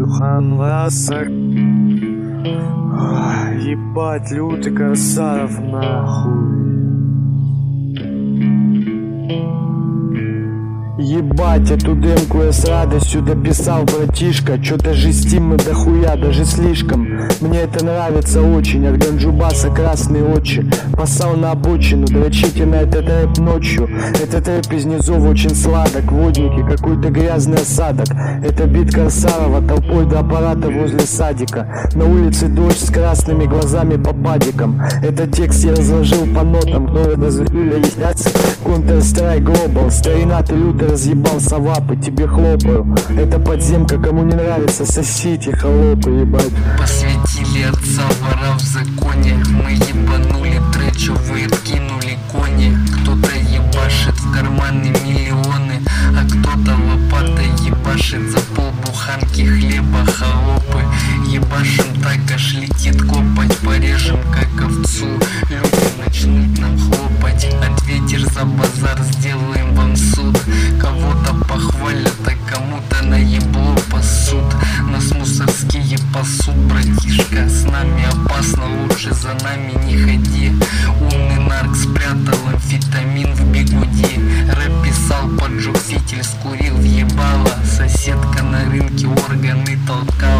Юхан Васак. Ебать, лютый Корсаров, нахуй. Ебать, эту демку я с радостью дописал, братишка. Чё-то жестим мы дохуя, даже слишком. Мне это нравится очень, от Ганджубаса красные очи. Поссал на обочину, дрочите на этот рэп ночью. Этот рэп из низов очень сладок. Водники, какой-то грязный осадок. Это бит Корсарова, толпой до аппарата возле садика. На улице дождь с красными глазами по падикам. Этот текст я разложил по нотам. Кто разрыли яйца, Counter-Strike Global. Старина, ты люто разъебал совапы, тебе хлопаю. Это подземка, кому не нравится, сосите холопы, ебать. Посвятили отца вора в законе. Мы ебанули трэчо, вы откинули кони. Кто-то ебашит в карманы миллионы, а кто-то лопатой ебашит за полбуханки хлеба холопы. Ебашим так, аж летит копоть, порежем как овцу. Люди начнут нам хлопать, ответишь за базар, сделаем вам суд. Кого-то похвалят, а кому-то на ебло пасут. Нас мусорские пасут, братишка. С нами опасно, лучше за нами не ходи. Умный нарк спрятал амфетамин в бигуди. Рэп писал, поджег фитиль, скурил, въебала. Соседка на рынке органы толкала.